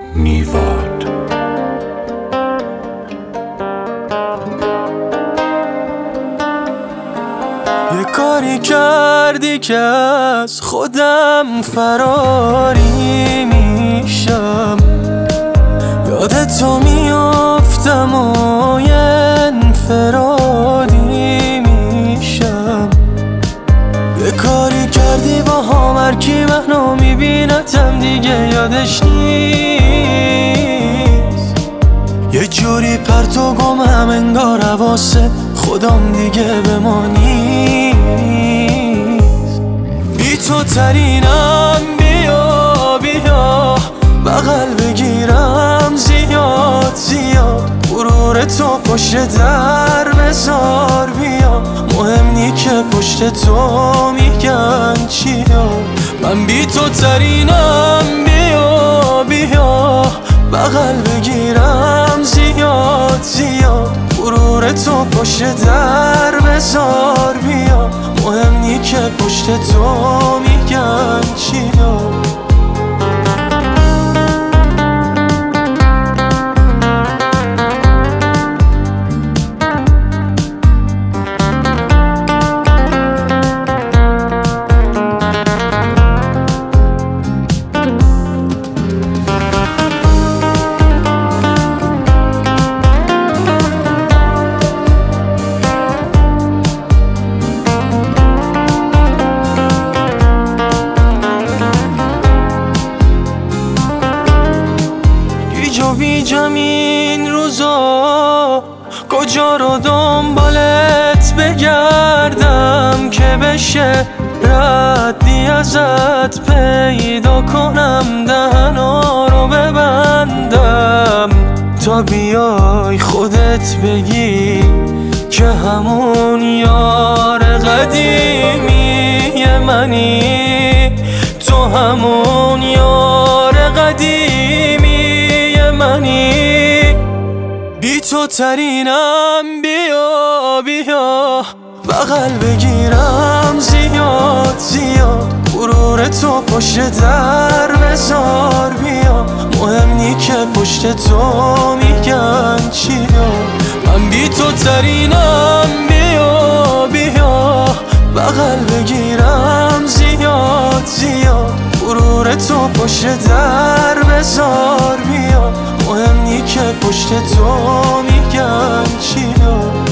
میواد. یه کاری کردی که از خودم فراری میشم، یادتو میافتم و یه انفرادی میشم. یه کاری کردی با هم هرکی منو میبینتم دیگه یادش نیست، یه جوری پرت و گمم انگار حواسه خودم دیگه به ما نیست. بی تو ترینم، بیا بیا بغل بگیرم زیاد زیاد، غرور تو پشت در بذار بیا، مهم نی که پشت تو میگن چیا. من بی تو ترینم، بیا بیا بغل بگیرم زیاد زیاد، غرور تو پشت در بذار بیا، مهم نی که پشت تو میگن چیا. بیجم این روزا کجا رو دنبالت بگردم که بشه ردی ازت پیدا کنم، دهنا رو ببندم تا بیای خودت بگی که همون یار قدیمی منی، تو همون یار قدیمی منی. بی تو ترینم، بیا بیا بغل بگیرم زیاد زیاد، غرور تو پشت در بذار بیا، مهم نی که پشت تو میگن چیا. من بی تو ترینم، بیا بیا بغل بگیرم زیاد زیاد، غرور تو پشت در بذار بیا، مهم نی که پشت تو میگن چیا.